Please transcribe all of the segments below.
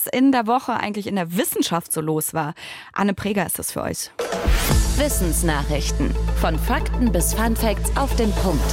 in der Woche eigentlich in der Wissenschaft so los war. Anne Preger ist das für euch. Wissensnachrichten. Von Fakten bis Funfacts auf den Punkt.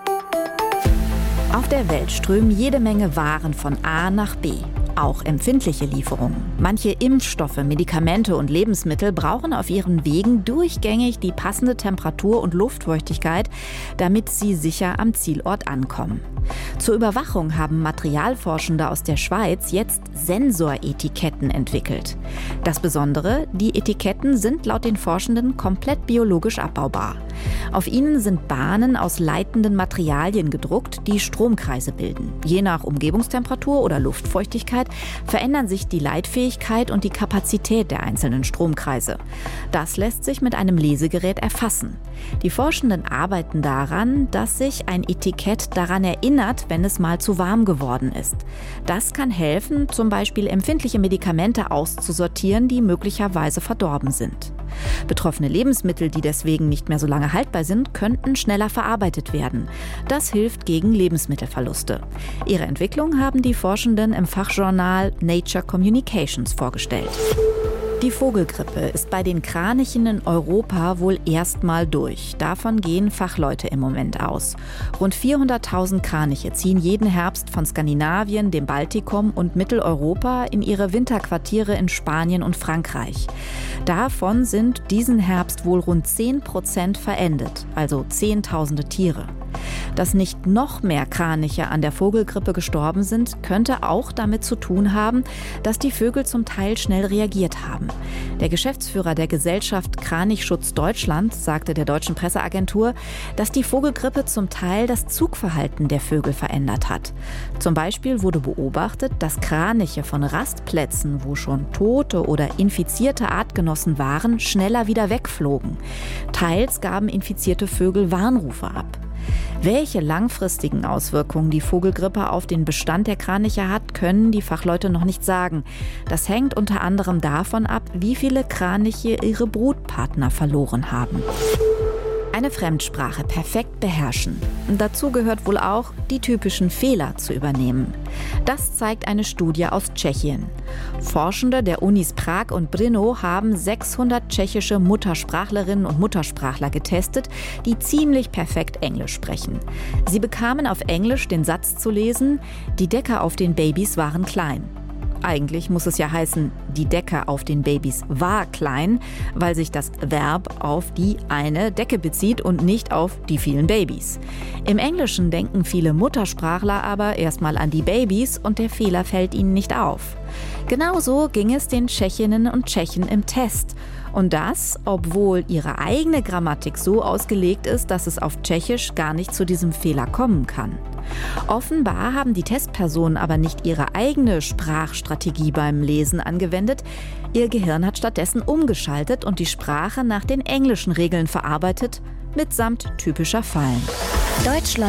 Auf der Welt strömen jede Menge Waren von A nach B. Auch empfindliche Lieferungen. Manche Impfstoffe, Medikamente und Lebensmittel brauchen auf ihren Wegen durchgängig die passende Temperatur und Luftfeuchtigkeit, damit sie sicher am Zielort ankommen. Zur Überwachung haben Materialforschende aus der Schweiz jetzt Sensoretiketten entwickelt. Das Besondere, die Etiketten sind laut den Forschenden komplett biologisch abbaubar. Auf ihnen sind Bahnen aus leitenden Materialien gedruckt, die Stromkreise bilden. Je nach Umgebungstemperatur oder Luftfeuchtigkeit verändern sich die Leitfähigkeit und die Kapazität der einzelnen Stromkreise. Das lässt sich mit einem Lesegerät erfassen. Die Forschenden arbeiten daran, dass sich ein Etikett daran erinnert, wenn es mal zu warm geworden ist. Das kann helfen, zum Beispiel empfindliche Medikamente auszusortieren, die möglicherweise verdorben sind. Betroffene Lebensmittel, die deswegen nicht mehr so lange haltbar sind, könnten schneller verarbeitet werden. Das hilft gegen Lebensmittelverluste. Ihre Entwicklung haben die Forschenden im Fachjournal Nature Communications vorgestellt. Die Vogelgrippe ist bei den Kranichen in Europa wohl erstmal durch. Davon gehen Fachleute im Moment aus. Rund 400.000 Kraniche ziehen jeden Herbst von Skandinavien, dem Baltikum und Mitteleuropa in ihre Winterquartiere in Spanien und Frankreich. Davon sind diesen Herbst wohl rund 10% verendet, also Zehntausende Tiere. Dass nicht noch mehr Kraniche an der Vogelgrippe gestorben sind, könnte auch damit zu tun haben, dass die Vögel zum Teil schnell reagiert haben. Der Geschäftsführer der Gesellschaft Kranichschutz Deutschland sagte der deutschen Presseagentur, dass die Vogelgrippe zum Teil das Zugverhalten der Vögel verändert hat. Zum Beispiel wurde beobachtet, dass Kraniche von Rastplätzen, wo schon tote oder infizierte Artgenossen waren, schneller wieder wegflogen. Teils gaben infizierte Vögel Warnrufe ab. Welche langfristigen Auswirkungen die Vogelgrippe auf den Bestand der Kraniche hat, können die Fachleute noch nicht sagen. Das hängt unter anderem davon ab, wie viele Kraniche ihre Brutpartner verloren haben. Eine Fremdsprache perfekt beherrschen. Dazu gehört wohl auch, die typischen Fehler zu übernehmen. Das zeigt eine Studie aus Tschechien. Forschende der Unis Prag und Brno haben 600 tschechische Muttersprachlerinnen und Muttersprachler getestet, die ziemlich perfekt Englisch sprechen. Sie bekamen auf Englisch den Satz zu lesen: Die Decke auf den Babys waren klein. Eigentlich muss es ja heißen, die Decke auf den Babys war klein, weil sich das Verb auf die eine Decke bezieht und nicht auf die vielen Babys. Im Englischen denken viele Muttersprachler aber erstmal an die Babys und der Fehler fällt ihnen nicht auf. Genauso ging es den Tschechinnen und Tschechen im Test. Und das, obwohl ihre eigene Grammatik so ausgelegt ist, dass es auf Tschechisch gar nicht zu diesem Fehler kommen kann. Offenbar haben die Testpersonen aber nicht ihre eigene Sprachstrategie beim Lesen angewendet. Ihr Gehirn hat stattdessen umgeschaltet und die Sprache nach den englischen Regeln verarbeitet, mitsamt typischer Fallen. Deutschland